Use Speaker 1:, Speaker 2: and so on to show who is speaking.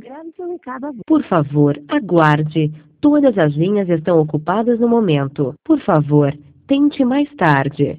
Speaker 1: Grave seu recado agora.
Speaker 2: Por favor, aguarde. Todas as linhas estão ocupadas no momento. Por favor, tente mais tarde.